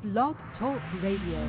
Blog Talk Radio.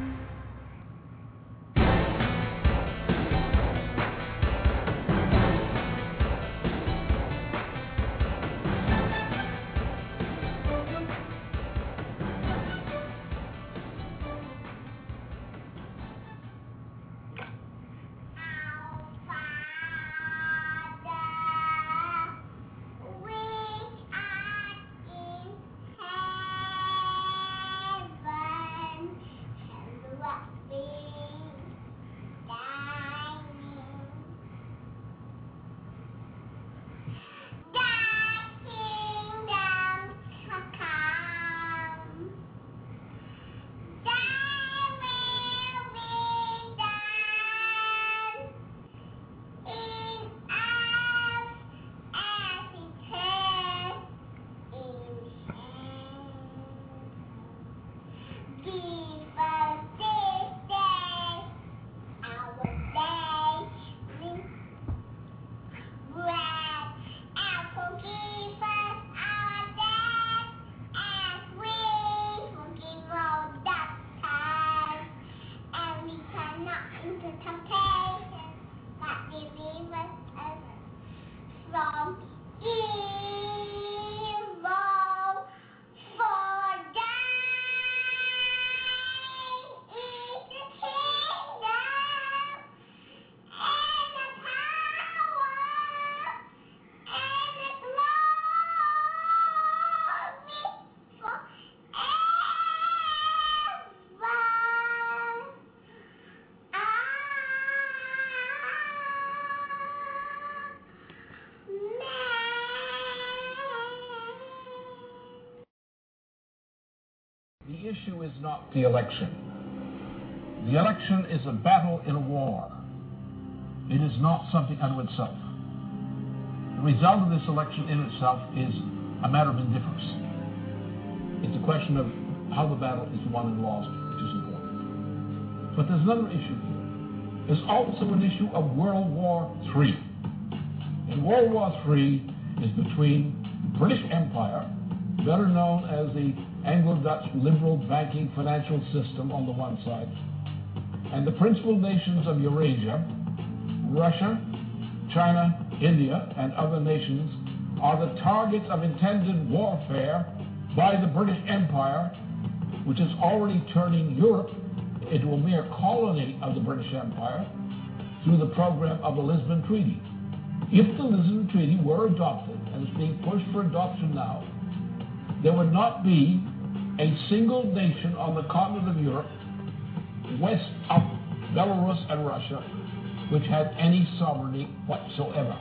The issue is not the election. The election is a battle in a war. It is not something unto itself. The result of this election in itself is a matter of indifference. It's a question of how the battle is won and lost, which is important. But there's another issue here. There's also an issue of World War III. And World War III is between the British Empire, better known as the Anglo-Dutch liberal banking financial system on the one side, and the principal nations of Eurasia, Russia, China, India, and other nations are the targets of intended warfare by the British Empire, which is already turning Europe into a mere colony of the British Empire through the program of the Lisbon Treaty. If the Lisbon Treaty were adopted, and is being pushed for adoption now, there would not be a single nation on the continent of Europe, west of Belarus and Russia, which had any sovereignty whatsoever.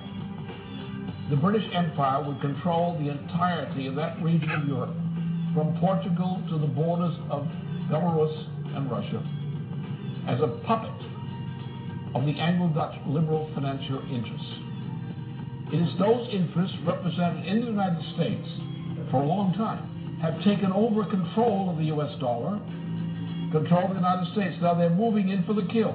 The British Empire would control the entirety of that region of Europe, from Portugal to the borders of Belarus and Russia, as a puppet of the Anglo-Dutch liberal financial interests. It is those interests represented in the United States for a long time have taken over control of the U.S. dollar, control of the United States. Now they're moving in for the kill.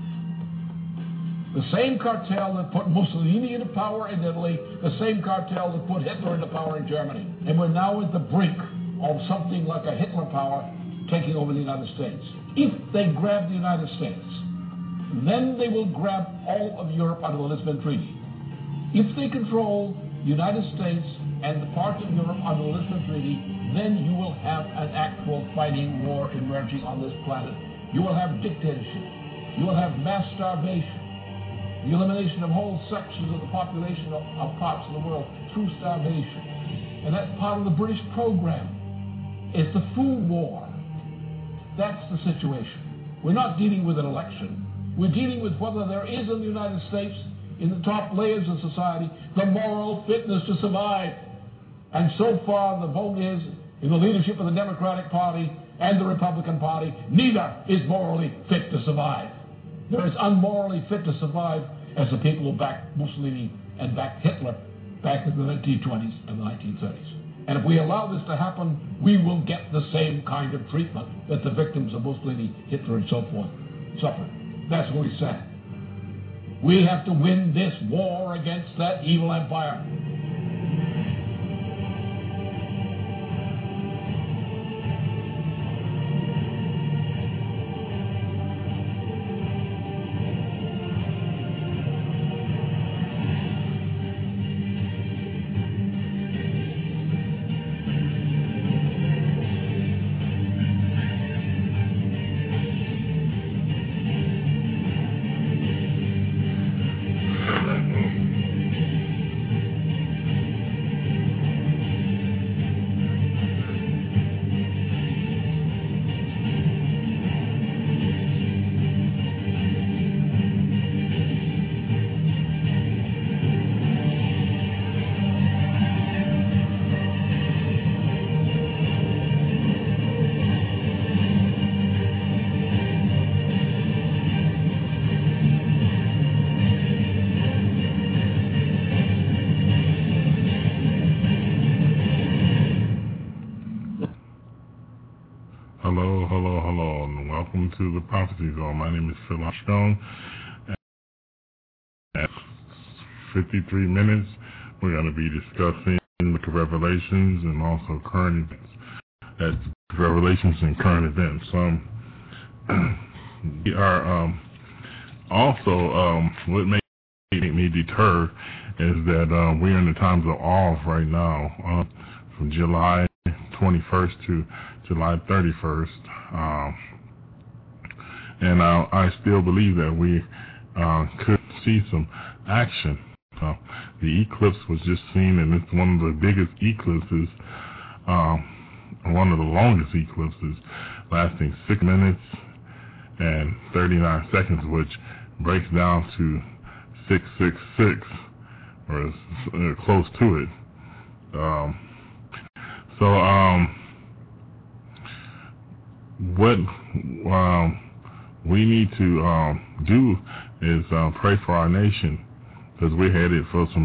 The same cartel that put Mussolini into power in Italy, the same cartel that put Hitler into power in Germany. And we're now at the brink of something like a Hitler power taking over the United States. If they grab the United States, then they will grab all of Europe under the Lisbon Treaty. If they control the United States and the parts of Europe under the Lisbon Treaty, then you will have an actual fighting war emerging on this planet. You will have dictatorship. You will have mass starvation. The elimination of whole sections of the population of parts of the world through starvation. And that's part of the British program. It's the food war. That's the situation. We're not dealing with an election. We're dealing with whether there is in the United States, in the top layers of society, the moral fitness to survive. And so far, the vote is in the leadership of the Democratic Party and the Republican Party. Neither is morally fit to survive. They're as unmorally fit to survive as the people who backed Mussolini and backed Hitler back in the 1920s and the 1930s. And if we allow this to happen, we will get the same kind of treatment that the victims of Mussolini, Hitler, and so forth suffered. That's what he said. We have to win this war against that evil empire. hello, and welcome to the Prophecy Zone. My name is Phil Armstrong. At 53 minutes, we're going to be discussing the Book of Revelations and also current events. That's Revelations and current events. We are what made me deter is that we're in the times of awe right now, from July 21st to July 31st, and I still believe that we could see some action. The eclipse was just seen, and it's one of the biggest eclipses, one of the longest eclipses, lasting 6 minutes and 39 seconds, which breaks down to 666, or close to it. What we need to do is pray for our nation, because we're headed for some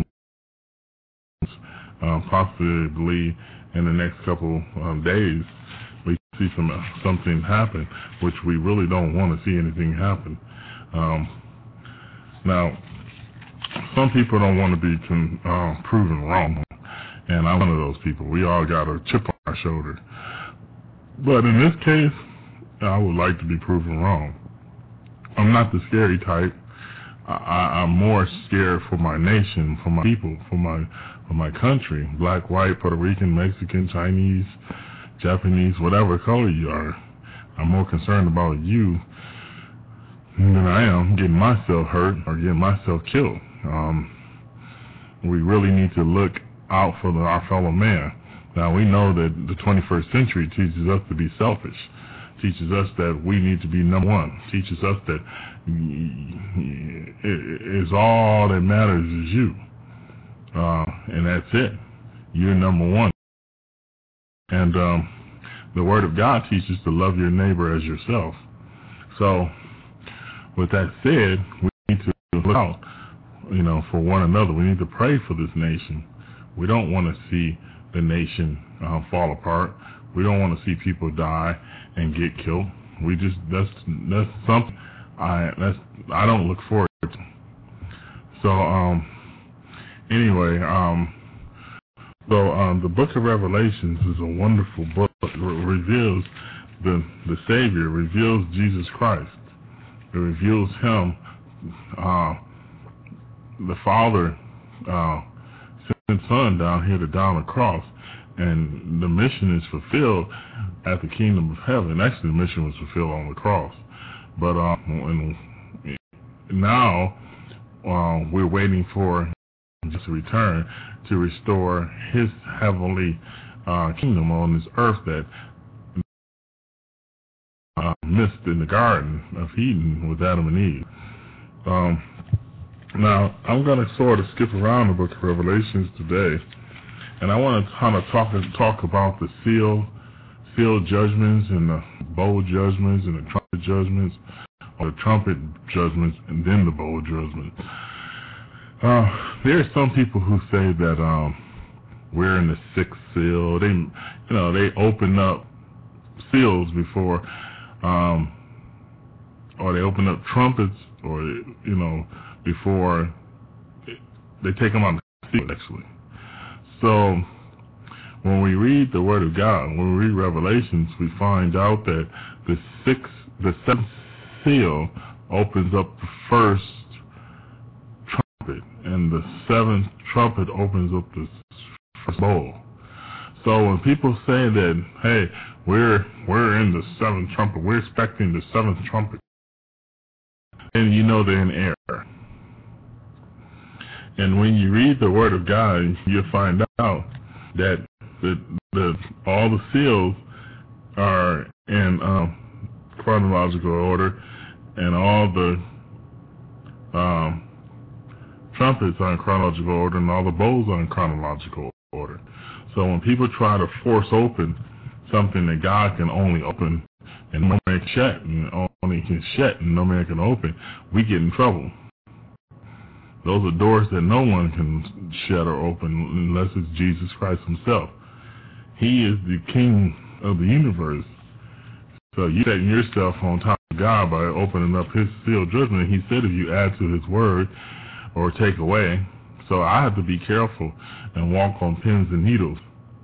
possibly in the next couple days we see something happen, which we really don't want to see anything happen. Now, some people don't want to be proven wrong, and I'm one of those people. We all got a chip on our shoulder. But in this case, I would like to be proven wrong. I'm not the scary type. I'm more scared for my nation, for my people, for my country, black, white, Puerto Rican, Mexican, Chinese, Japanese, whatever color you are. I'm more concerned about you than I am getting myself hurt or getting myself killed. We really need to look out for our fellow man. Now, we know that the 21st century teaches us to be selfish, teaches us that we need to be number one, teaches us that it's all that matters is you, and that's it. You're number one. And the Word of God teaches to love your neighbor as yourself. So, with that said, we need to look out, for one another. We need to pray for this nation. We don't want to see the nation fall apart. We don't want to see people die and get killed. That's something I don't look forward to. So anyway, the Book of Revelations is a wonderful book. It reveals the Savior, reveals Jesus Christ. It reveals Him. The Father sent Son down here to die on the cross, and the mission is fulfilled at the kingdom of heaven. Actually, the mission was fulfilled on the cross, but now we're waiting for Jesus to return to restore His heavenly kingdom on this earth that missed in the Garden of Eden with Adam and Eve. Now, I'm going to sort of skip around the Book of Revelations today, and I want to kind of talk about the seal judgments and the bowl judgments and the trumpet judgments, or the trumpet judgments and then the bowl judgment. There are some people who say that we're in the sixth seal. They open up seals before, or they open up trumpets, or before they take them on the seal, actually. So when we read the Word of God, when we read Revelations, we find out that the seventh seal opens up the first trumpet, and the seventh trumpet opens up the first bowl. So when people say that, hey, we're in the seventh trumpet, we're expecting the seventh trumpet, and they're in error. And when you read the Word of God, you'll find out that all the seals are in chronological order, and all the trumpets are in chronological order, and all the bowls are in chronological order. So when people try to force open something that God can only open and no man can shut, and only can shut and no man can open, we get in trouble. Those are doors that no one can shut or open unless it's Jesus Christ Himself. He is the King of the universe. So you're setting yourself on top of God by opening up his sealed judgment. He said if you add to his word or take away. So I have to be careful and walk on pins and needles.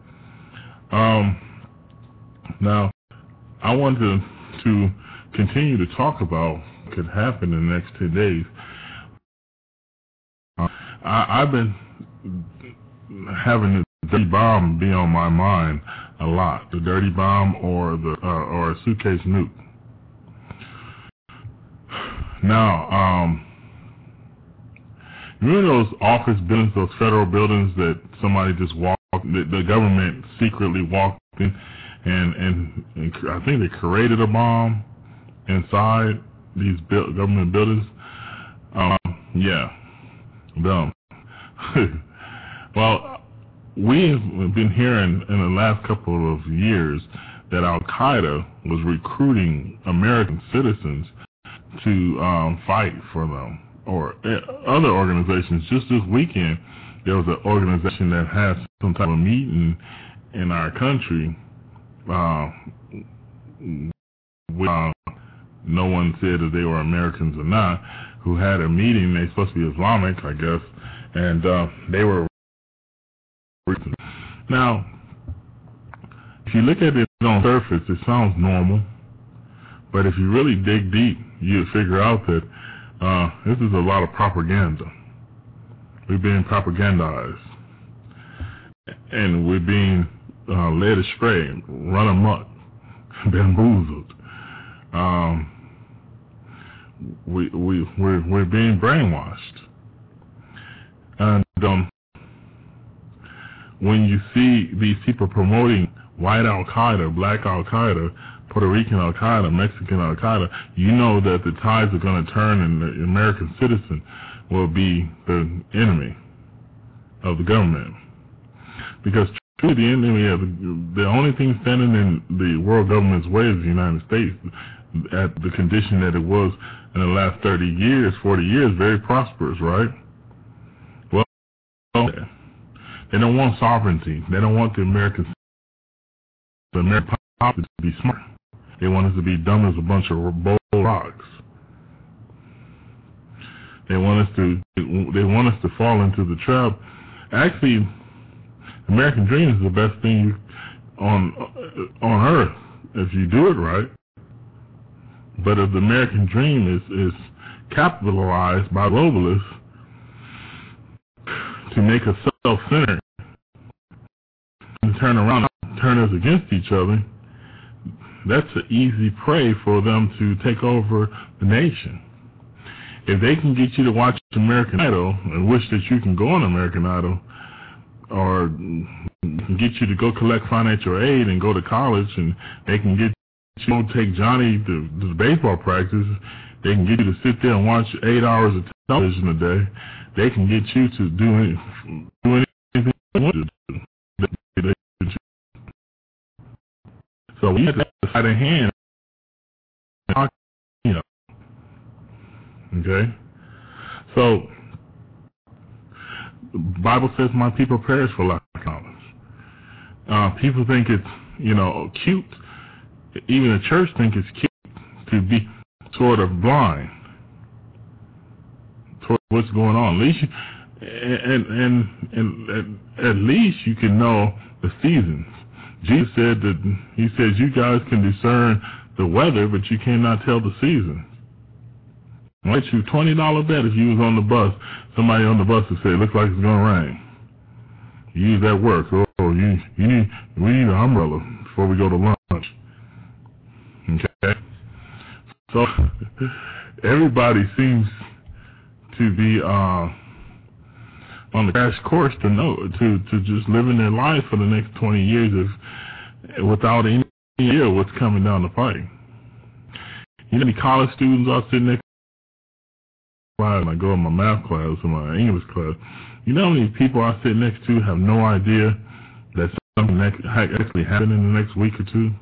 Now, I want to continue to talk about what could happen in the next 10 days. I've been having the dirty bomb be on my mind a lot. The dirty bomb or a suitcase nuke. Now, remember those office buildings, those federal buildings that somebody just walked, the government secretly walked in, and I think they created a bomb inside these government buildings. Yeah, dumb. Well, we've been hearing in the last couple of years that Al-Qaeda was recruiting American citizens to fight for them, or other organizations. Just this weekend, there was an organization that had some type of meeting in our country. No one said that they were Americans or not, who had a meeting. They're supposed to be Islamic, I guess, and they were. Now, if you look at it on the surface, it sounds normal, but if you really dig deep, you figure out that this is a lot of propaganda. We're being propagandized, and we're being led astray, run amok, bamboozled. We're being brainwashed, and when you see these people promoting white Al-Qaeda, black Al-Qaeda, Puerto Rican Al-Qaeda, Mexican Al-Qaeda, you know that the tides are going to turn and the American citizen will be the enemy of the government. Because truly the enemy, the only thing standing in the world government's way is the United States, at the condition that it was in the last 30 years, 40 years, very prosperous, right? Well, they don't want sovereignty. They don't want the American populace to be smart. They want us to be dumb as a bunch of bold rocks. They want us to fall into the trap. Actually, American dream is the best thing on earth if you do it right. But if the American dream is capitalized by globalists to make us self-centered and turn us against each other, that's an easy prey for them to take over the nation. If they can get you to watch American Idol and wish that you can go on American Idol, or get you to go collect financial aid and go to college, and they can get you to take Johnny to the baseball practice, they can get you to sit there and watch 8 hours of television a day, they can get you to do anything they want to do. So we have to fight a hand. Okay? So the Bible says my people perish for lack of knowledge. People think it's, cute. Even the church think it's cute to be sort of blind toward what's going on. At least at least you can know the seasons. Jesus said that he says you guys can discern the weather, but you cannot tell the seasons. I'll let you $20 bet if you was on the bus, somebody on the bus would say, looks like it's going to rain. You use that work. Oh, we need an umbrella before we go to lunch. Okay? So, everybody seems to be on the crash course to just living their life for the next 20 years without any idea what's coming down the pipe. You know, the college students are sitting there. When I go in my math class or my English class, you know how many people I sit next to have no idea that something actually happened in the next week or two?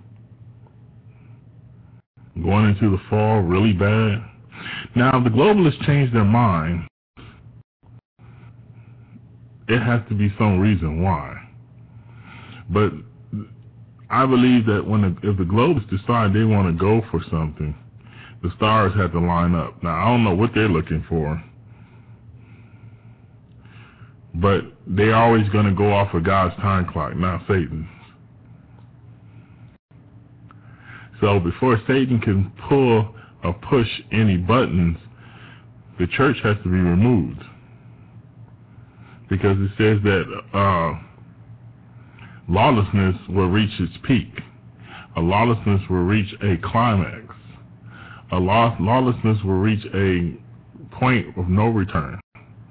Going into the fall really bad. Now, if the globalists change their mind, it has to be some reason why. But I believe that if the globes decide they want to go for something, the stars have to line up. Now, I don't know what they're looking for, but they're always going to go off of God's time clock, not Satan's. So before Satan can pull or push any buttons, the church has to be removed. Because it says that lawlessness will reach its peak. A lawlessness will reach a climax. A lawlessness will reach a point of no return.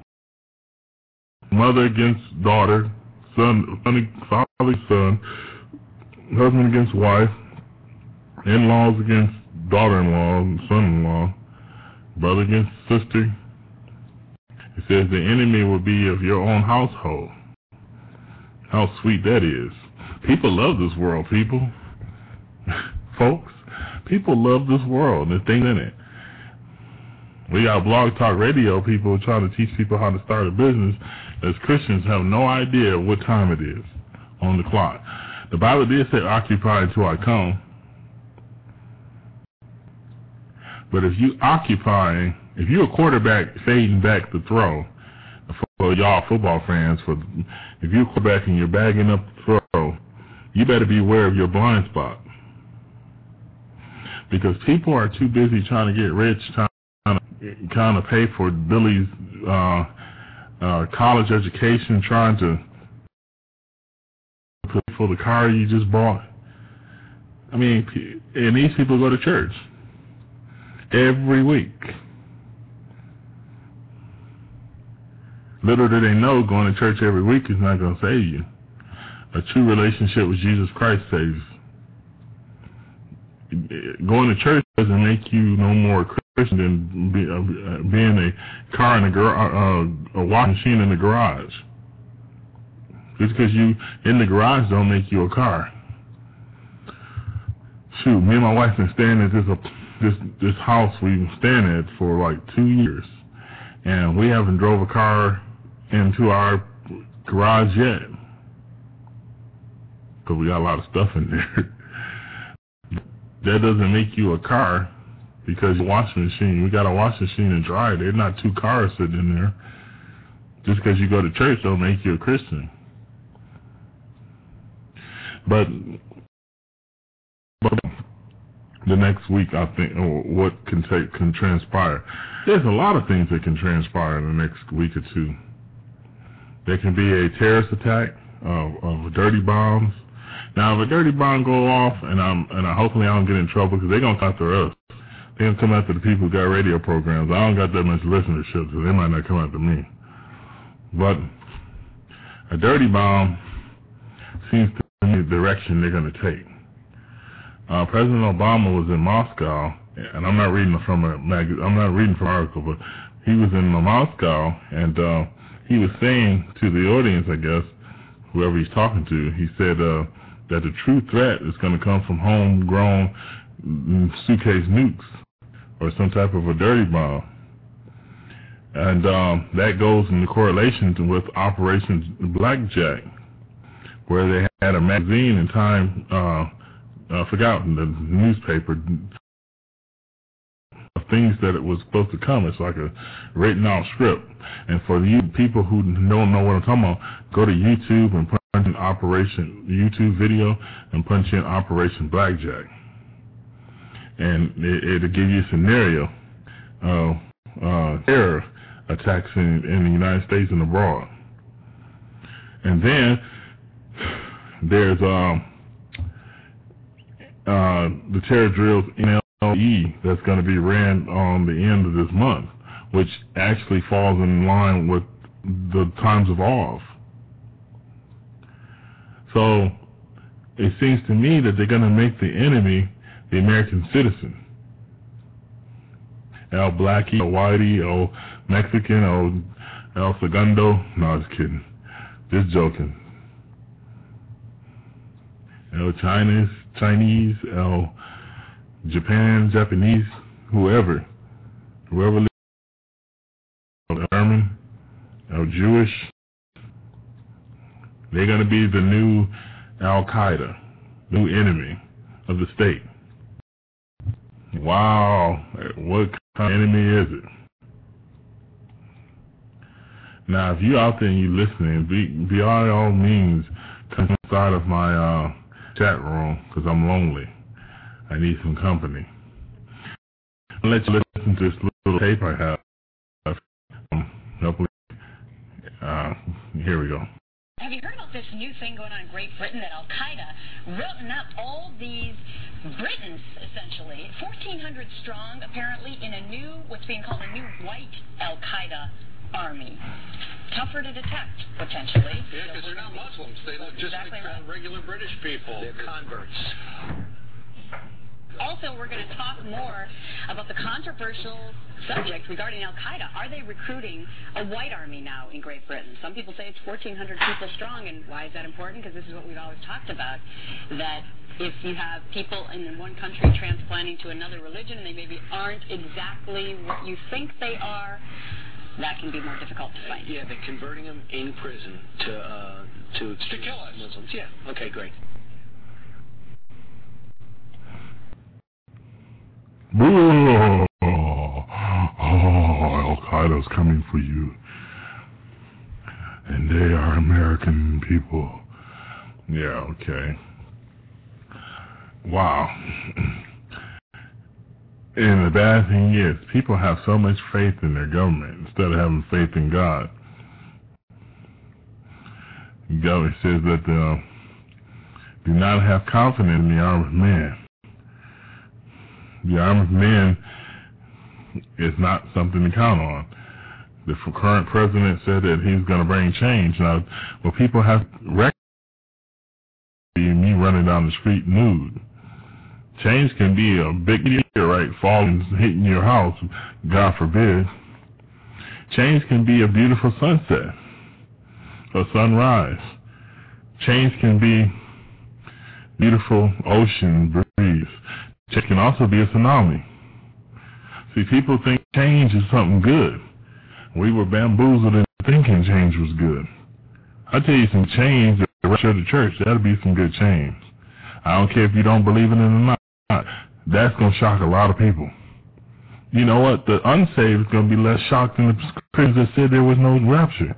Mother against daughter, father son, husband against wife, in-laws against daughter-in-law and son-in-law, brother against sister. It says the enemy will be of your own household. How sweet that is. People love this world, people. Folks, people love this world and the things in it. We got Blog Talk Radio people trying to teach people how to start a business. As Christians have no idea what time it is on the clock. The Bible did say occupy until I come. But if you're a quarterback fading back the throw, for y'all football fans, if you're a quarterback and you're bagging up the throw, you better be aware of your blind spot. Because people are too busy trying to get rich, trying to pay for Billy's college education, trying to pay for the car you just bought. I mean, and these people go to church every week. Little do they know going to church every week is not going to save you. A true relationship with Jesus Christ saves. Going to church doesn't make you no more Christian than being a car in a garage, a washing machine in the garage. Just because you in the garage don't make you a car. Shoot, me and my wife been staying at this house we've been staying at for like 2 years, and we haven't drove a car into our garage yet because we got a lot of stuff in there. That doesn't make you a car because you're a washing machine. We got a washing machine and dryer. There's not two cars sitting in there. Just because you go to church don't make you a Christian. But the next week, I think, what can transpire. There's a lot of things that can transpire in the next week or two. There can be a terrorist attack of dirty bombs. Now, if a dirty bomb go off, and hopefully I don't get in trouble because they're gonna come after us. They're gonna come after the people who got radio programs. I don't got that much listenership, so they might not come after me. But a dirty bomb seems to be the direction they're gonna take. President Obama was in Moscow, and I'm not reading from an article, but he was in Moscow, and he was saying to the audience, I guess, whoever he's talking to, he said that the true threat is going to come from homegrown suitcase nukes or some type of a dirty bomb. And that goes in correlation with Operation Blackjack, where they had a magazine in Time, forgotten, the newspaper, of things that it was supposed to come. It's like a written out script. And for you people who don't know what I'm talking about, go to YouTube and punch in YouTube video and punch in Operation Blackjack. And it'll give you a scenario of terror attacks in the United States and abroad. And then there's the terror drills NLE that's going to be ran on the end of this month, which actually falls in line with the times of Oz. So it seems to me that they're going to make the enemy the American citizen. El Blackie, El Whitey, El Mexican, El Segundo. No, just kidding. Just joking. El Chinese, El Japanese, whoever El German, El Jewish, they're going to be the new Al-Qaeda. new enemy of the state. Wow, what kind of enemy is it? Now, if you out there and you listening, be by all means come inside of my chat room, because I'm lonely. I need some company. I'll let you listen to this little tape I have. Hopefully, here we go. Have you heard about this new thing going on in Great Britain that Al-Qaeda written up all these Britons, essentially, 1,400 strong, apparently, in a new, what's being called a new white Al-Qaeda army. Tougher to detect, potentially. Yeah, because they're not Muslims. They look just exactly like regular British people. They're converts. Also, we're going to talk more about the controversial subject regarding Al-Qaeda. Are they recruiting a white army now in Great Britain? Some people say it's 1,400 people strong, and why is that important? Because this is what we've always talked about, that if you have people in one country transplanting to another religion and they maybe aren't exactly what you think they are, that can be more difficult to fight. Yeah, they're converting them in prison to kill us. Muslims. Yeah. Okay, great. Oh, Al-Qaeda's coming for you. And they are American people. Yeah, okay. Wow. And the bad thing is, people have so much faith in their government instead of having faith in God. The government says that do not have confidence in the arm of man. The arm of man is not something to count on. The current president said that he's going to bring change. Now, well, people have record me running down the street nude. Change can be a big meteorite falling, hitting your house, God forbid. Change can be a beautiful sunset, a sunrise. Change can be beautiful ocean breeze. Change can also be a tsunami. See, people think change is something good. We were bamboozled into thinking change was good. I tell you some change, the rest of the church, that'll be some good change. I don't care if you don't believe in it or not. That's going to shock a lot of people. You know what? The unsaved is going to be less shocked than the Christians that said there was no rapture.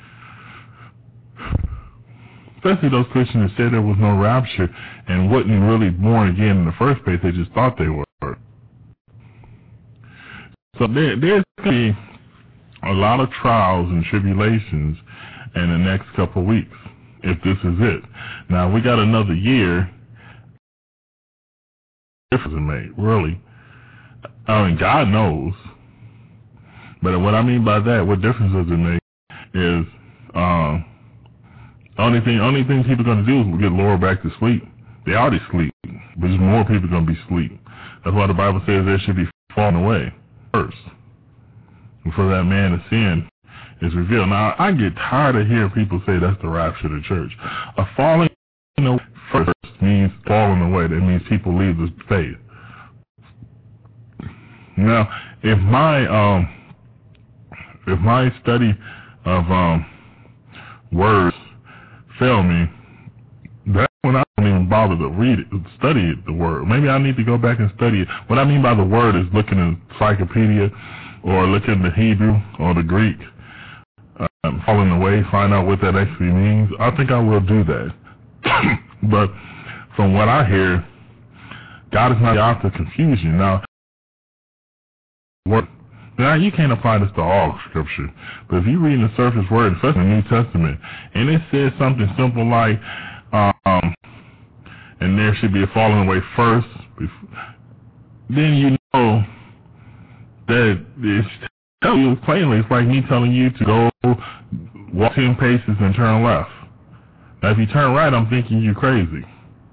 Especially those Christians that said there was no rapture and wasn't really born again in the first place. They just thought they were. So there's going to be a lot of trials and tribulations in the next couple of weeks, if this is it. Now, we got another year. Difference made, really. I mean, God knows. But what I mean by that, what difference does it make, is only thing people are going to do is get lower back to sleep. They already sleep, but there's more people going to be asleep. That's why the Bible says there should be falling away first, before that man of sin is revealed. Now, I get tired of hearing people say that's the rapture of the church. A falling away first means falling away. That means people leave the faith. Now, if my study of words fail me, that's when I don't even bother to study the word. Maybe I need to go back and study it. What I mean by the word is looking in encyclopedia or look in the Hebrew or the Greek, falling away, find out what that actually means. I think I will do that. But from what I hear, God is not the author of confusion. Now, you can't apply this to all Scripture, but if you read the surface word, especially in the New Testament, and it says something simple like, and there should be a falling away first, then you know that it's telling you plainly. It's like me telling you to go walk 10 paces and turn left. Now, if you turn right, I'm thinking you're crazy.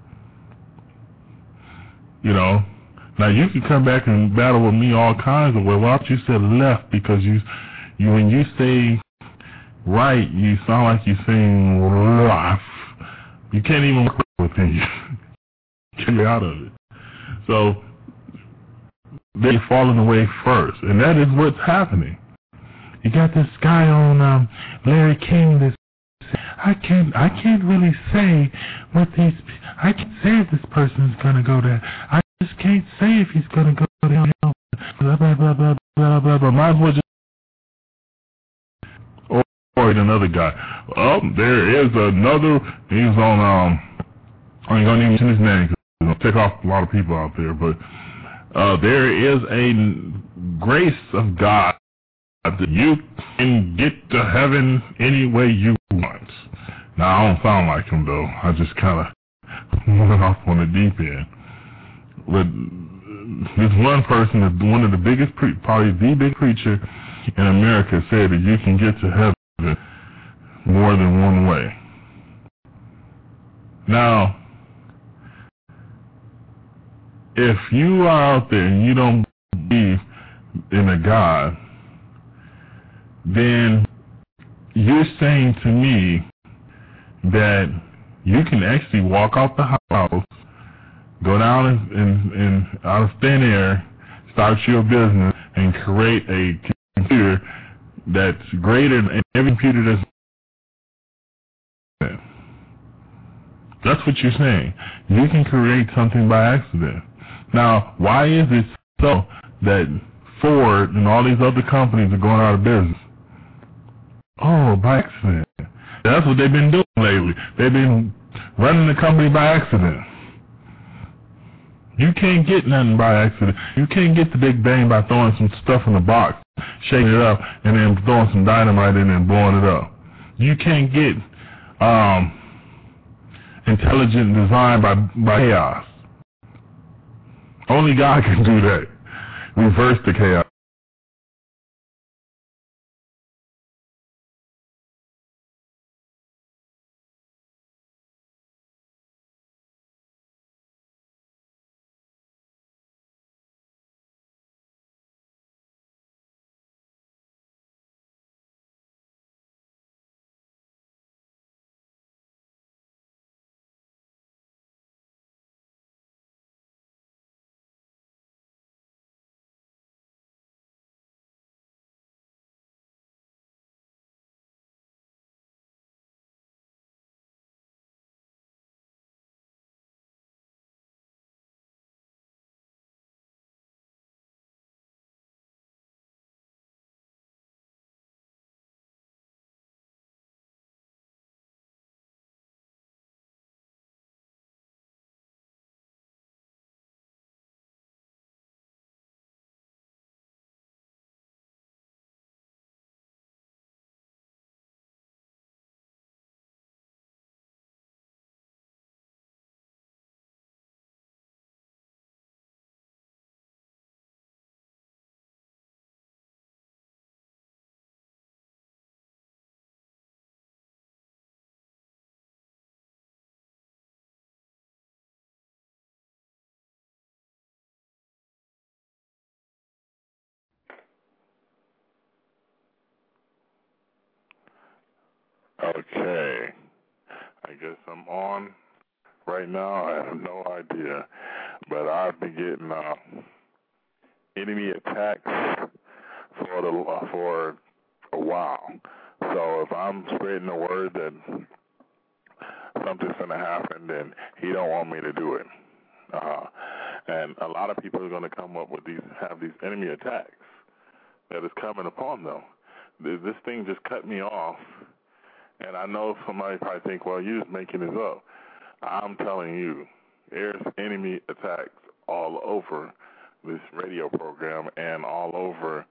You know? Now, you can come back and battle with me all kinds of ways. Why don't you say left? Because you when you say right, you sound like you're saying left. You can't even work with me. Get me out of it. So, they're falling away first. And that is what's happening. You got this guy on Larry King that said, I can't really say what these. I can't say if this person's gonna go there. I just can't say if he's gonna go there. Blah blah blah blah blah blah blah. Might as well just. Or another guy. There is another. He's on. I ain't gonna even mention his name because it's gonna tick off a lot of people out there. But there is a grace of God that you can get to heaven any way you want. Now, I don't sound like him, though. I just kind of went off on the deep end. But this one person, one of the biggest, probably the big preacher in America, said that you can get to heaven more than one way. Now, if you are out there and you don't believe in a God, then you're saying to me that you can actually walk out the house, go down and out of thin air, start your business, and create a computer that's greater than every computer that's. That's what you're saying. You can create something by accident. Now, why is it so that Ford and all these other companies are going out of business? Oh, by accident. That's what they've been doing lately. They've been running the company by accident. You can't get nothing by accident. You can't get the Big Bang by throwing some stuff in a box, shaking it up, and then throwing some dynamite in and blowing it up. You can't get intelligent design by chaos. Only God can do that. Reverse the chaos. Okay. I guess I'm on right now. I have no idea. But I've been getting enemy attacks for a while. So if I'm spreading the word that something's going to happen, then he don't want me to do it. And a lot of people are going to come up with have these enemy attacks that is coming upon them. This thing just cut me off. And I know somebody probably think, well, you're just making this up. I'm telling you, there's enemy attacks all over this radio program and all over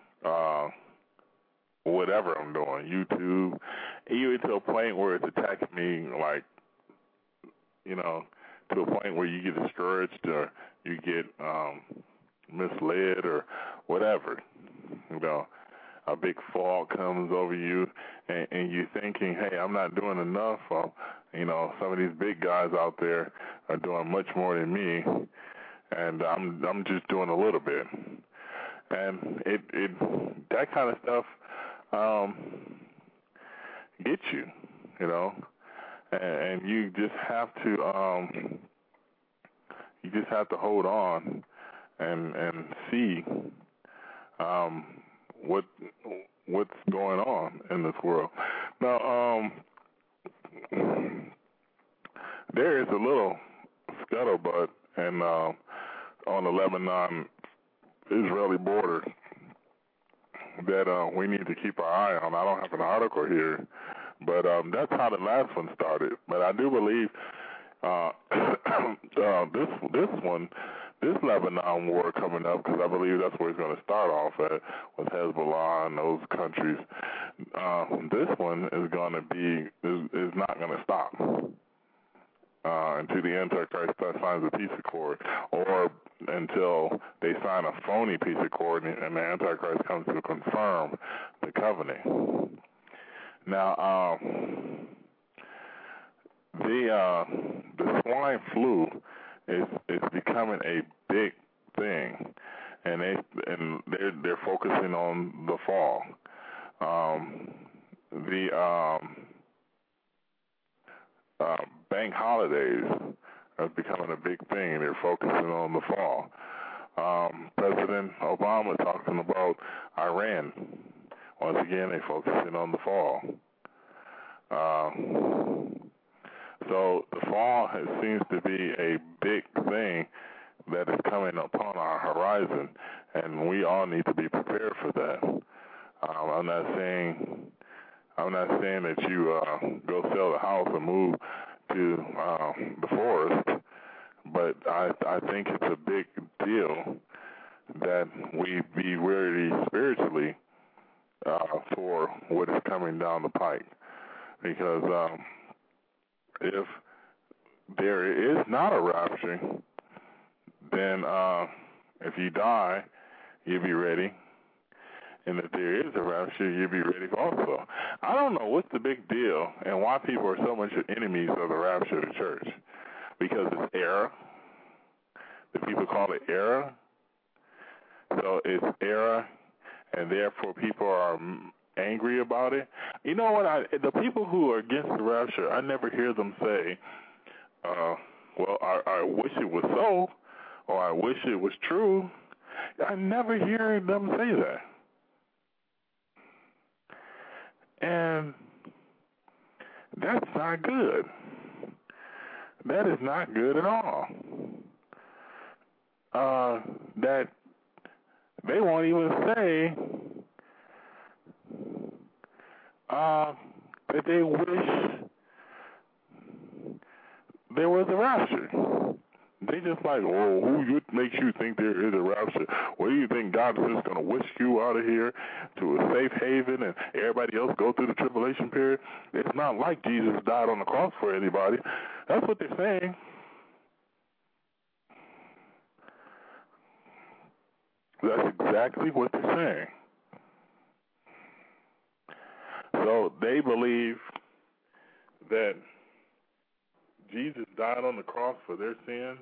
whatever I'm doing, YouTube, even to a point where it's attacking me, like, to a point where you get discouraged or you get misled or whatever. A big fog comes over you, and you're thinking, hey, I'm not doing enough. Some of these big guys out there are doing much more than me, and I'm just doing a little bit. And it that kind of stuff gets you, and you just have to hold on and see what's going on in this world. Now, there is a little scuttlebutt and on the Lebanon-Israeli border that we need to keep our eye on. I don't have an article here, but that's how the last one started. But I do believe this Lebanon war coming up, because I believe that's where it's going to start off at, with Hezbollah and those countries. This one is going to be is not going to stop until the Antichrist signs a peace accord, or until they sign a phony peace accord and the Antichrist comes to confirm the covenant. Now, the swine flu is becoming a big thing, and they're focusing on the fall. Bank holidays are becoming a big thing. They're focusing on the fall. President Obama talking about Iran. Once again, they're focusing on the fall. So the fall seems to be a big thing that is coming upon our horizon, and we all need to be prepared for that. I'm not saying that you go sell the house and move to the forest, but I think it's a big deal that we be ready spiritually for what is coming down the pike, because if there is not a rapture, then if you die, you'll be ready. And if there is a rapture, you'll be ready also. I don't know what's the big deal and why people are so much enemies of the rapture of the church. Because it's error. The people call it error. So it's error, and therefore people are angry about it. You know what? The people who are against the rapture, I never hear them say, well, I wish it was so, or I wish it was true. I never hear them say that. And that's not good. That is not good at all. That they won't even say that they wish there was a rapture. They just like, oh, who makes you think there is a rapture? What do you think, God is just going to whisk you out of here to a safe haven and everybody else go through the tribulation period? It's not like Jesus died on the cross for anybody. That's what they're saying. That's exactly what they're saying. So they believe that Jesus died on the cross for their sins,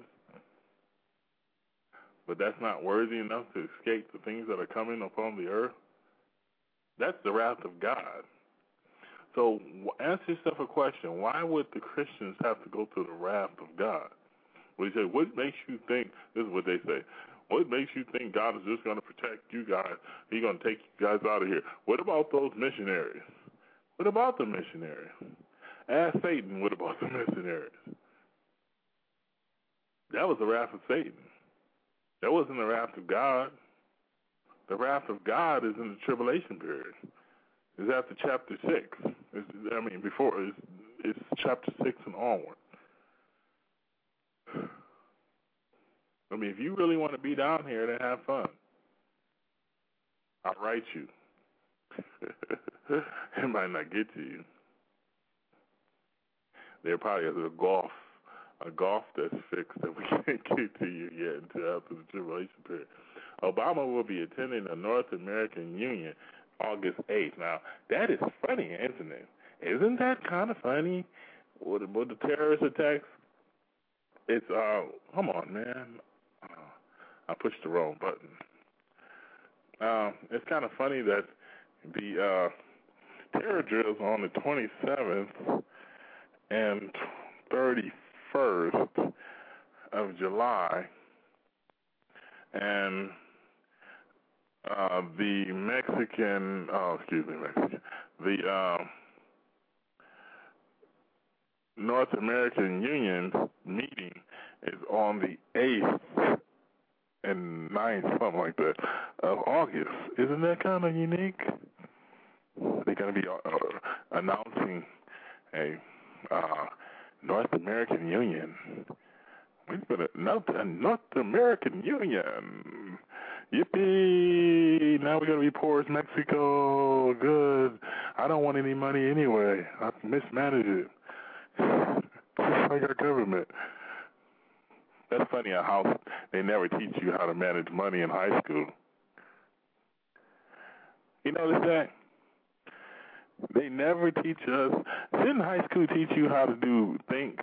but that's not worthy enough to escape the things that are coming upon the earth. That's the wrath of God. So ask yourself a question. Why would the Christians have to go through the wrath of God? We say, what makes you think, this is what they say, what makes you think God is just going to protect you guys? He's going to take you guys out of here. What about those missionaries? What about the missionaries? Ask Satan, what about the missionaries? That was the wrath of Satan. That wasn't the wrath of God. The wrath of God is in the tribulation period. It's after chapter 6. It's chapter 6 and onward. If you really want to be down here, then have fun. I'll write you. It might not get to you. There probably is a golf that's fixed that we can't get to you yet until after the tribulation period. Obama will be attending the North American Union August 8th. Now, that is funny, isn't it? Isn't that kind of funny? With the terrorist attacks? It's, come on, man. I pushed the wrong button. It's kind of funny that the terror drills on the 27th and 31st of July, and the North American Union meeting is on the 8th and 9th, something like that, of August. Isn't that kind of unique? They're going to be announcing a North American Union. We've got a North American Union. Yippee! Now we're going to be poor as Mexico. Good. I don't want any money anyway. I mismanage it. Just like our government. That's funny how they never teach you how to manage money in high school. You notice that? They never teach us. Didn't high school teach you how to think?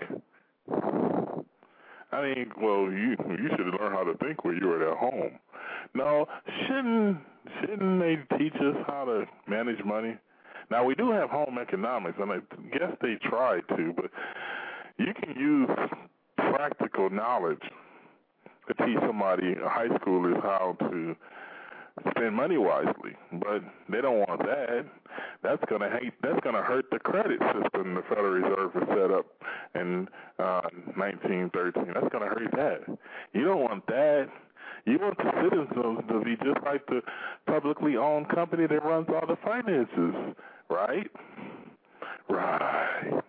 I mean, well, you should have learned how to think when you were at home. No, shouldn't they teach us how to manage money? Now, we do have home economics, and I guess they try to, but you can use practical knowledge to teach somebody, high schoolers, how to spend money wisely, but they don't want that. That's gonna hurt the credit system the Federal Reserve has set up in 1913. That's gonna hurt that. You don't want that. You want the citizens to be just like the publicly owned company that runs all the finances, right? Right.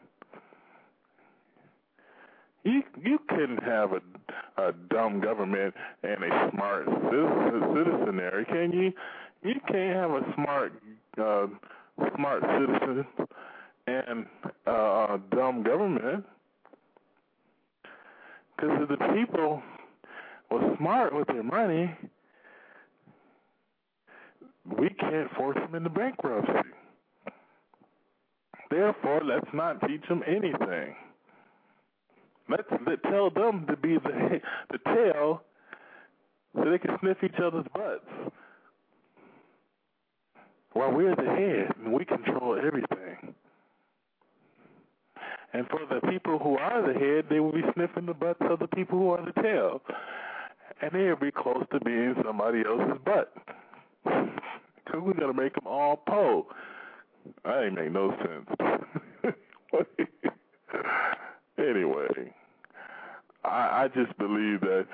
You couldn't have a dumb government and a smart citizenry, can you? You can't have a smart citizen and a dumb government. Because if the people were smart with their money, we can't force them into bankruptcy. Therefore, let's not teach them anything. Let's tell them to be the tail so they can sniff each other's butts. While we're the head and we control everything. And for the people who are the head, they will be sniffing the butts of the people who are the tail. And they'll be close to being somebody else's butt. Because we're going to make them all po. That ain't make no sense. Anyway, I just believe that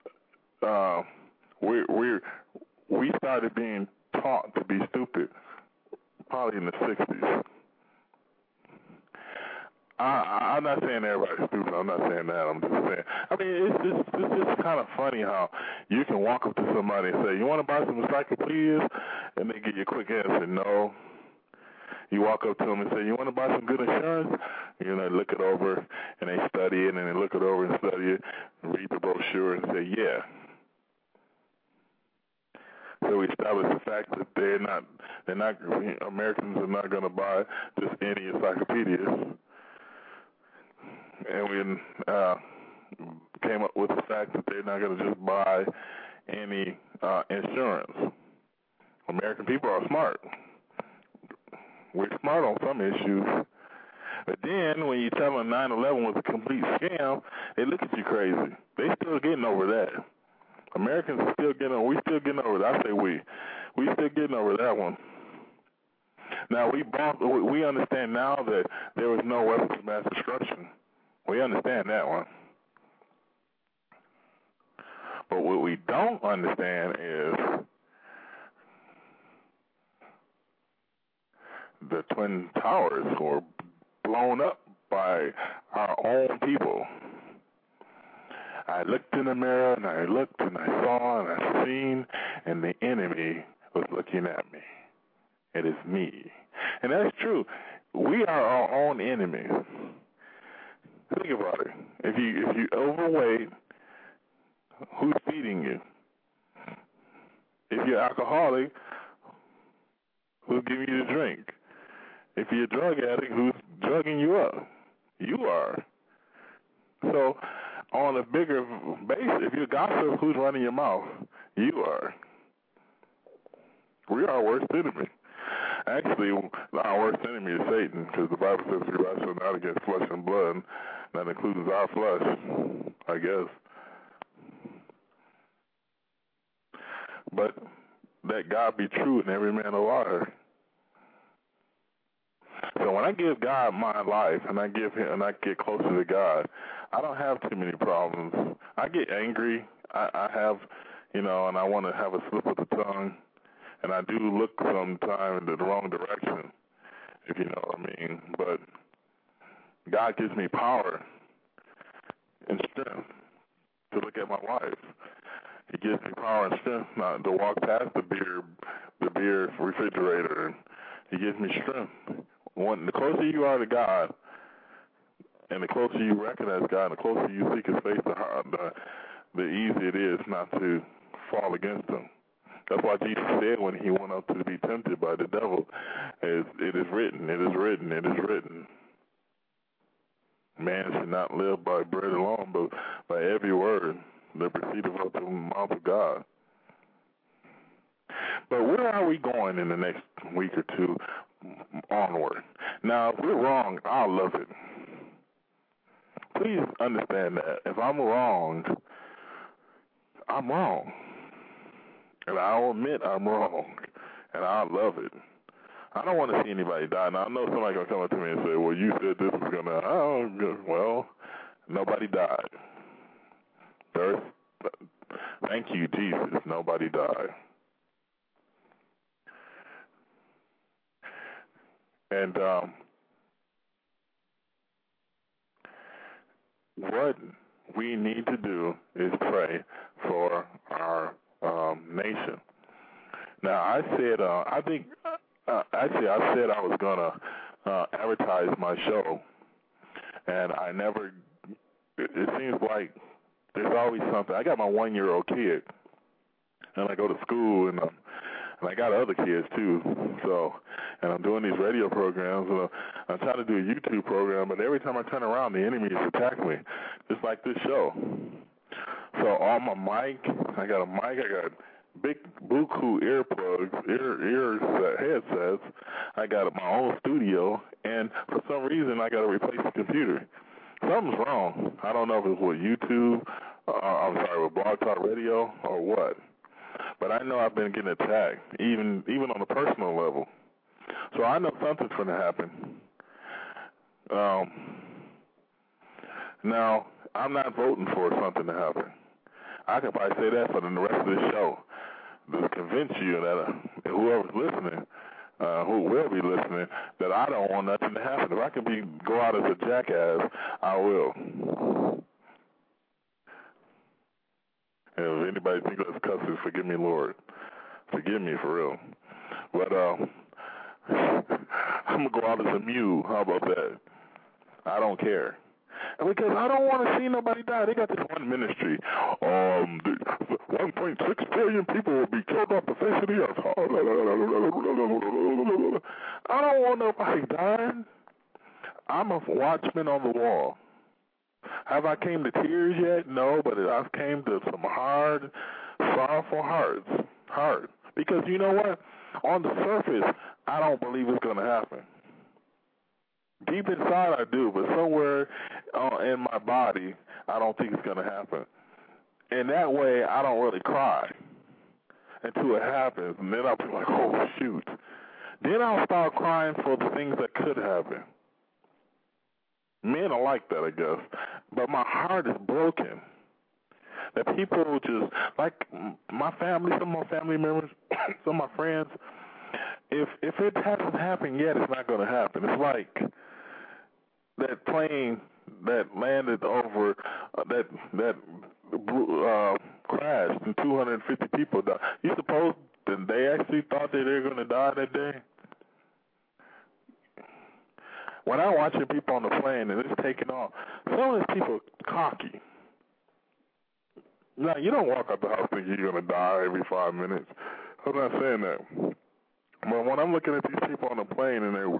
we started being taught to be stupid probably in the 60s. I'm not saying everybody's stupid. I'm not saying that. I'm just saying. I mean, it's just kind of funny how you can walk up to somebody and say, "You want to buy some encyclopedias?" and they give you a quick answer, "No." You walk up to them and say, "You want to buy some good insurance?" You know, look it over, and they study it, and they look it over and study it, and read the brochure, and say, "Yeah." So we establish the fact that Americans are not going to buy just any encyclopedias, and we came up with the fact that they're not going to just buy any insurance. American people are smart. We're smart on some issues. But then when you tell them 9/11 was a complete scam, they look at you crazy. They still getting over that. Americans are still getting over. We still getting over that. I say we still getting over that one. Now we understand now that there was no weapons of mass destruction. We understand that one. But what we don't understand is the Twin Towers were blown up by our own people. I looked in the mirror and I looked and I saw and I seen, and the enemy was looking at me. It is me. And that's true. We are our own enemies. Think about it. If you overweight, who's feeding you? If you're alcoholic, who's giving you the drink? If you're a drug addict, who's drugging you up? You are. So on a bigger base, if you're a gossip, who's running your mouth? You are. We are our worst enemy. Actually, our worst enemy is Satan, because the Bible says we wrestle not against flesh and blood. That includes our flesh, I guess. But that God be true and every man a liar. So when I give God my life and I get closer to God, I don't have too many problems. I get angry. I have, and I want to have a slip of the tongue, and I do look sometimes in the wrong direction, if you know what I mean. But God gives me power and strength to look at my wife. He gives me power and strength not to walk past the beer refrigerator. And he gives me strength. The closer you are to God, and the closer you recognize God, and the closer you seek His face, the easier it is not to fall against Him. That's why Jesus said when He went up to be tempted by the devil, it is written, it is written, it is written. Man should not live by bread alone, but by every word that proceedeth out of the mouth of God. But where are we going in the next week or two onward? Now, if we're wrong, I'll love it. Please understand that. If I'm wrong, I'm wrong. And I'll admit I'm wrong. And I'll love it. I don't want to see anybody die. Now, I know somebody's going to come up to me and say, well, you said this was going to, well, nobody died. Thank you, Jesus. Nobody died. And what we need to do is pray for our nation. Now, I said, I said I was going to advertise my show, and I never, it seems like there's always something. I got my 1-year-old kid, and I go to school, and I got other kids too. So, and I'm doing these radio programs, and I'm trying to do a YouTube program, but every time I turn around, the enemies attack me, just like this show. So on my mic, I got big Bluetooth earplugs, headsets. I got my own studio, and for some reason, I got to replace the computer. Something's wrong. I don't know if it's with YouTube, with Blog Talk Radio, or what. But I know I've been getting attacked, even on a personal level. So I know something's going to happen. Now, I'm not voting for something to happen. I can probably say that for the rest of this show to convince you that whoever's listening, who will be listening, that I don't want nothing to happen. If I can go out as a jackass, I will. And if anybody thinks that's cussing, forgive me, Lord. Forgive me for real. But I'm going to go out as a mule. How about that? I don't care. Because I don't want to see nobody die. They got this one ministry. 1.6 billion people will be killed off the face of the earth. I don't want nobody dying. I'm a watchman on the wall. Have I came to tears yet? No, but I've came to some hard, sorrowful heart. Because you know what? On the surface, I don't believe it's going to happen. Deep inside, I do, but somewhere in my body, I don't think it's going to happen. And that way, I don't really cry until it happens, and then I'll be like, oh, shoot. Then I'll start crying for the things that could happen. Men are like that, I guess. But my heart is broken. That people just, like my family, some of my family members, some of my friends, if it hasn't happened yet, it's not going to happen. It's like that plane that landed over, that crashed and 250 people died. You suppose that they actually thought that they were going to die that day? When I'm watching people on the plane and it's taking off, some of these people are cocky. Now, you don't walk out the house thinking you're going to die every 5 minutes. I'm not saying that. But when I'm looking at these people on the plane and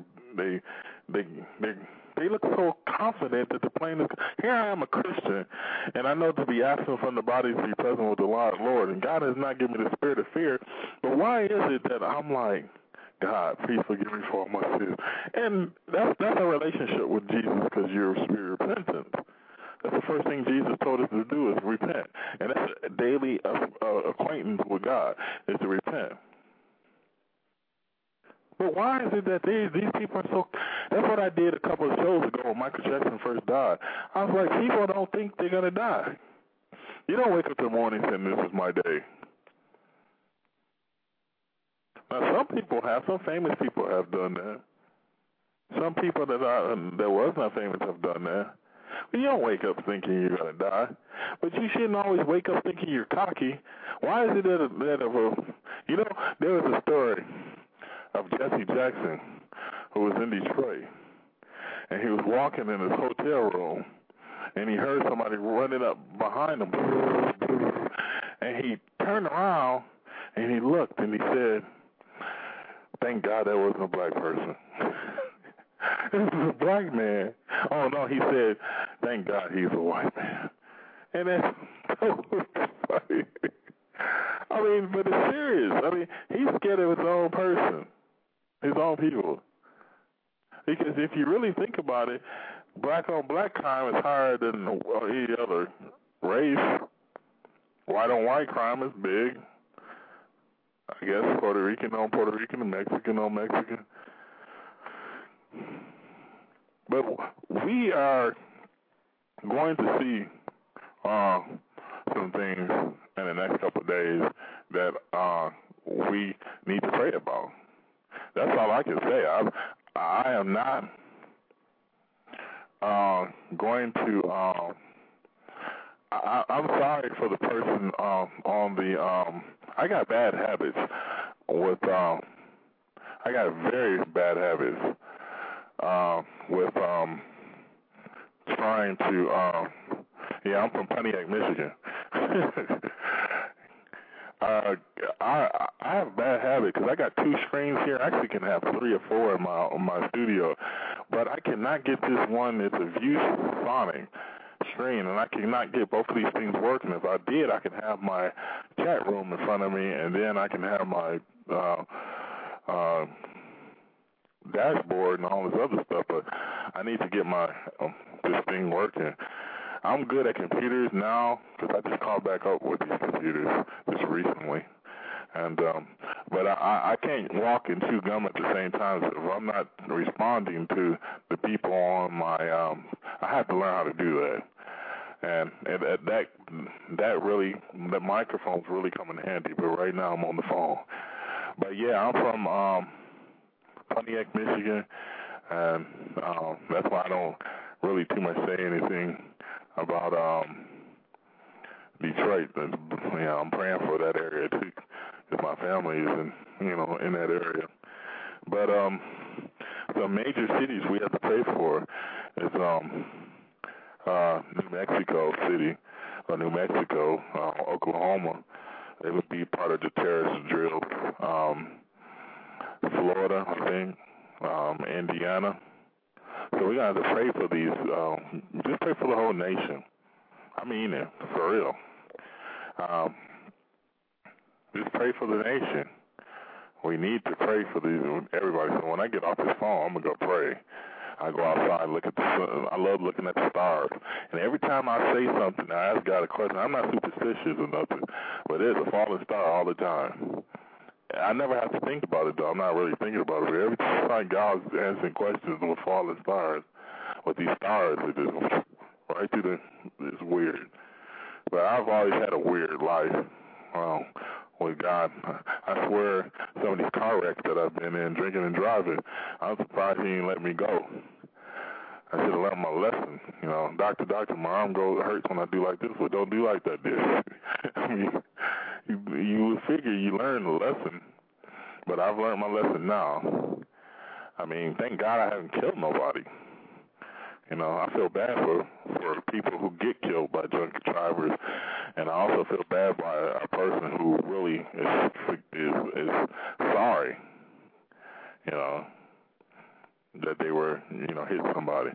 they look so confident that the plane is... Here I am, a Christian, and I know to be absent from the body to be present with the Lord, and God has not given me the spirit of fear. But why is it that I'm like, God, please forgive me for all my sins? And that's a relationship with Jesus because you're repentant. That's the first thing Jesus told us to do is repent. And that's a daily acquaintance with God is to repent. But why is it that these people are so... That's what I did a couple of shows ago when Michael Jackson first died. I was like, people don't think they're going to die. You don't wake up in the morning saying, this is my day. Now, some famous people have done that. Some people that was not famous have done that. But you don't wake up thinking you're going to die. But you shouldn't always wake up thinking you're cocky. Why is it there was a story of Jesse Jackson who was in Detroit, and he was walking in his hotel room, and he heard somebody running up behind him, and he turned around, and he looked, and he said, thank God that wasn't a black person. It was a black man. Oh, no, he said, thank God he's a white man. And that's so funny. I mean, but it's serious. I mean, he's scared of his own person, his own people. Because if you really think about it, black-on-black crime is higher than any other race. White-on-white crime is big. I guess Puerto Rican on Puerto Rican and Mexican on Mexican. But we are going to see some things in the next couple of days that we need to pray about. That's all I can say. I am not going to. I'm sorry for the person on the. I got bad habits with. I got very bad habits with trying to. Yeah, I'm from Pontiac, Michigan. I have a bad habit because I got 2 screens here. I actually can have 3 or 4 in my studio, but I cannot get this one. It's a ViewSonic screen, and I cannot get both of these things working. If I did, I could have my chat room in front of me, and then I can have my dashboard and all this other stuff. But I need to get my this thing working. I'm good at computers now because I just called back up with these computers just recently, and but I can't walk and chew gum at the same time. So if I'm not responding to the people on my, I have to learn how to do that, and that microphone's really come in handy. But right now I'm on the phone. But yeah, I'm from Pontiac, Michigan, and that's why I don't really too much say anything about Detroit. I'm praying for that area too, because my family is in that area. But the major cities we have to pray for is New Mexico City, or New Mexico, Oklahoma. They would be part of the terrorist drill. Florida, I think, Indiana. So we got to pray for these, just pray for the whole nation. I mean it, for real. Just pray for the nation. We need to pray for everybody. So when I get off this phone, I'm going to go pray. I go outside, look at the sun. I love looking at the stars. And every time I say something, I ask God a question. I'm not superstitious or nothing, but there's a falling star all the time. I never have to think about it, though. I'm not really thinking about it. But every time God's answering questions with falling stars, with these stars, it just right through it's weird. But I've always had a weird life with God. I swear, some of these car wrecks that I've been in, drinking and driving, I'm surprised he didn't let me go. I should have learned my lesson. Doctor, my arm hurts when I do like this, but don't do like that, dear. I mean, you would figure you learn the lesson, but I've learned my lesson now. I mean, thank God I haven't killed nobody. I feel bad for people who get killed by drunk drivers, and I also feel bad by a person who really is sorry, that they were, hit somebody.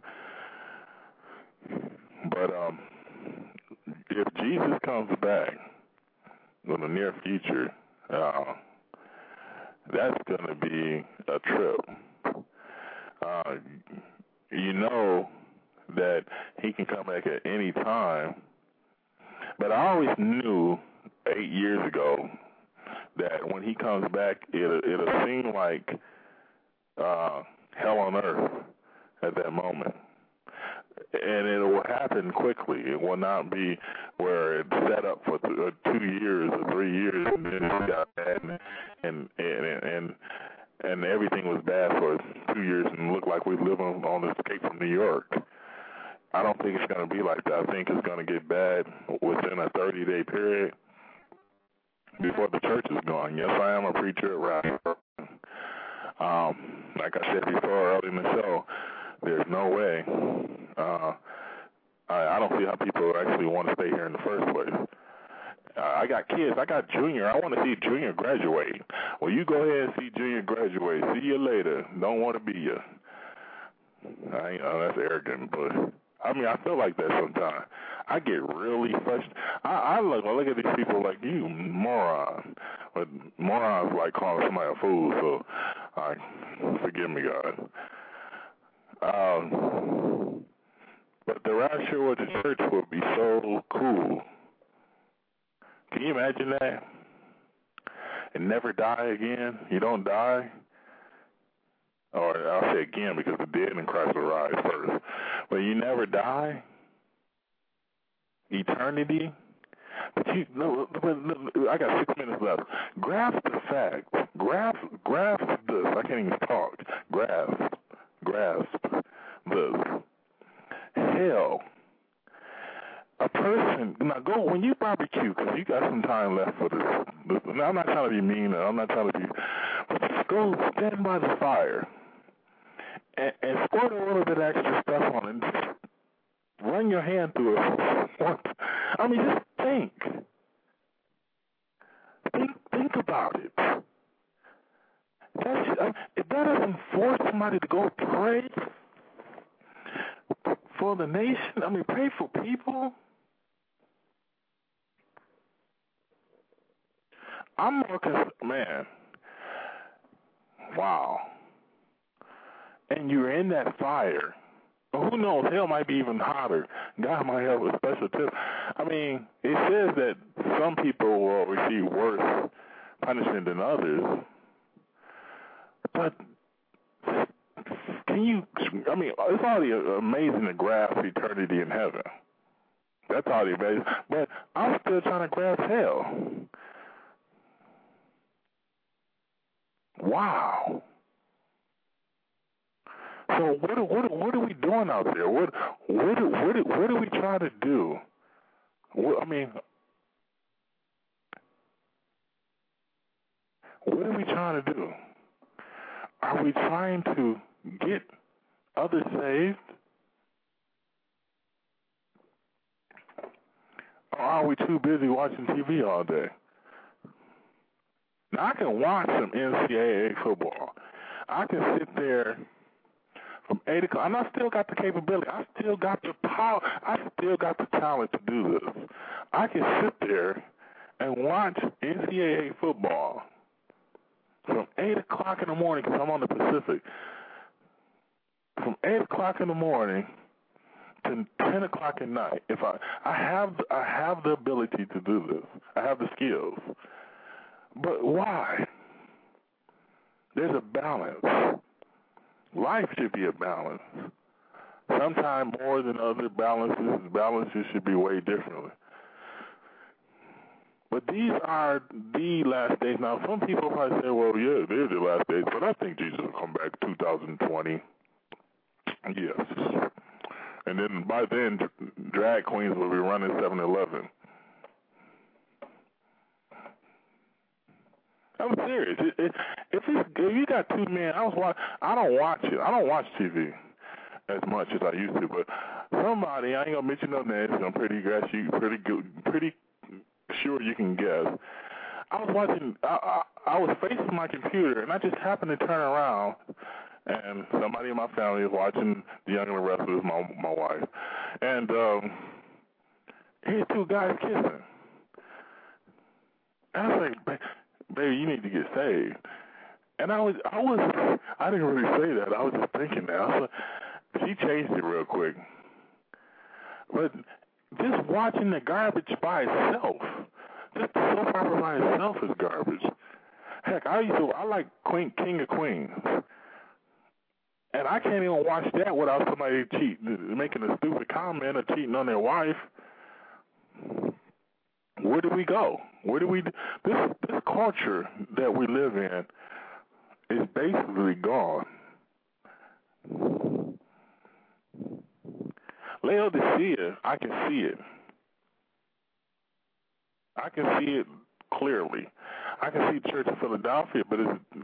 But if Jesus comes back in the near future, that's going to be a trip. That he can come back at any time. But I always knew 8 years ago that when he comes back, it'll seem like hell on earth at that moment. And it will happen quickly. It will not be where it's set up for 2 years or 3 years, and then it got bad, and everything was bad for 2 years, and looked like we live on Escape from New York. I don't think it's going to be like that. I think it's going to get bad within a 30-day period before the church is gone. Yes, I am a preacher at Rapper. Like I said before early in the show, there's no way. I don't see how people actually want to stay here in the first place. I got kids. I got Junior. I want to see Junior graduate. Well, you go ahead and see Junior graduate. See you later. Don't want to be you. I know that's arrogant, but I mean, I feel like that sometimes. I get really frustrated. I look at these people like, you moron. But morons like calling somebody a fool, so forgive me, God. But the rapture with the church would be so cool. Can you imagine that? And never die again? You don't die? Or I'll say again because the dead in Christ will rise first. But you never die? Eternity? But I got 6 minutes left. Grasp the fact. Grasp this. I can't even talk. Grasp this. Hell. A person, now go, when you barbecue, because you got some time left for this. Now, I'm not trying to be mean, I'm not trying to be, but just go stand by the fire and squirt a little bit of extra stuff on it and just run your hand through it. I mean, just think. Think about it. If that doesn't force somebody to go pray for the nation, I mean, pray for people. I'm more concerned, man. Wow. And you're in that fire. Who knows? Hell might be even hotter. God might have a special tip. I mean, it says that some people will receive worse punishment than others. But I mean, it's already amazing to grasp eternity in heaven. That's already amazing. But I'm still trying to grasp hell. Wow. So what are we doing out there? What are we trying to do? What are we trying to do? Are we trying to get others saved? Or are we too busy watching TV all day? Now, I can watch some NCAA football. I can sit there from 8 o'clock, and I still got the capability. I still got the power. I still got the talent to do this. I can sit there and watch NCAA football from 8 o'clock in the morning, because I'm on the Pacific, from 8 o'clock in the morning to 10 o'clock at night. If I have the ability to do this. I have the skills. But why? There's a balance. Life should be a balance. Sometimes more than other balances should be weighed differently. But these are the last days. Now, some people probably say, well, yeah, they're the last days, but I think Jesus will come back 2020. Yes. And then by then, drag queens will be running 7-Eleven. I'm serious. If you got two men, I don't watch it. I don't watch TV as much as I used to. But somebody, I ain't gonna mention no names. I'm pretty sure you can guess. I was watching. I was facing my computer, and I just happened to turn around, and somebody in my family was watching The Young and the Restless, my wife, and here's two guys kissing. And I was like, baby, you need to get saved. And I didn't really say that. I was just thinking that. She changed it real quick. But just watching the garbage by itself, just the soap opera by itself is garbage. Heck, I like King of Queens. And I can't even watch that without somebody making a stupid comment or cheating on their wife. Where do we go? This culture that we live in is basically gone. Laodicea, I can see it. I can see it clearly. I can see the Church of Philadelphia, but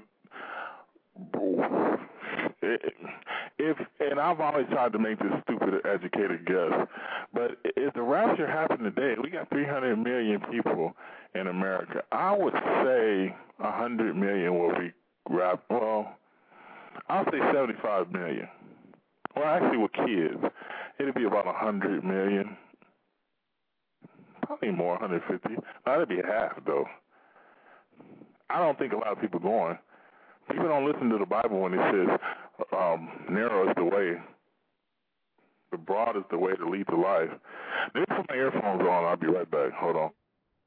and I've always tried to make this stupid educated guess, but if the rapture happened today, we got 300 million people in America. I would say 100 million will be raptured. Well, I'll say 75 million. Well, actually, with kids, it'd be about 100 million. Probably more, 150. That'd be half, though. I don't think a lot of people going. People don't listen to the Bible when it says narrow is the way, the broad is the way to lead to life. Let me put my earphones on. I'll be right back. Hold on.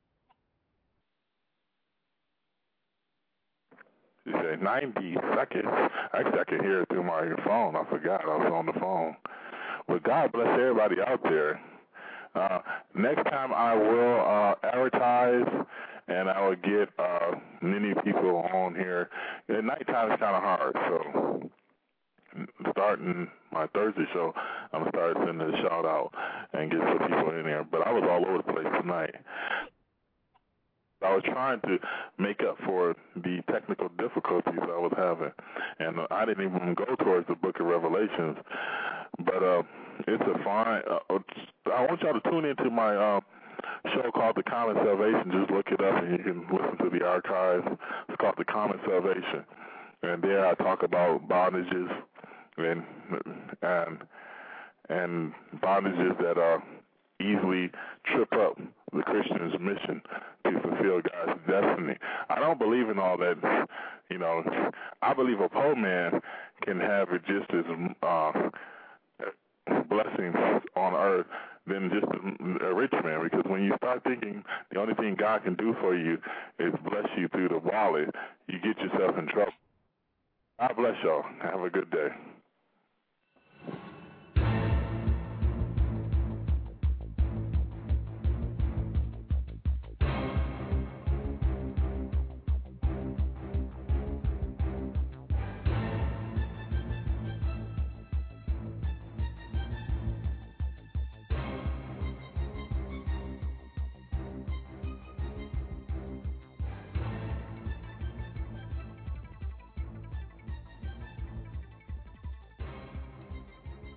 You say 90 seconds. Actually, I can hear it through my phone. I forgot I was on the phone. Well, God bless everybody out there. Next time I will advertise, and I will get many people on here. At nighttime is kind of hard, so starting my Thursday show, I'm going to start sending a shout out and get some people in there. But I was all over the place tonight. I was trying to make up for the technical difficulties I was having, and I didn't even go towards the book of Revelations. But it's a fine. I want y'all to tune into my show called The Common Salvation. Just look it up and you can listen to the archives. It's called The Common Salvation, and there I talk about bondages and bondages that easily trip up the Christian's mission to fulfill God's destiny. I don't believe in all that. I believe a poor man can have it just as blessings on earth than just a rich man, because when you start thinking the only thing God can do for you is bless you through the wallet, you get yourself in trouble. God bless y'all. Have a good day.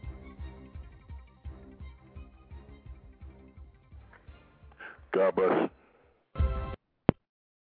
God bless.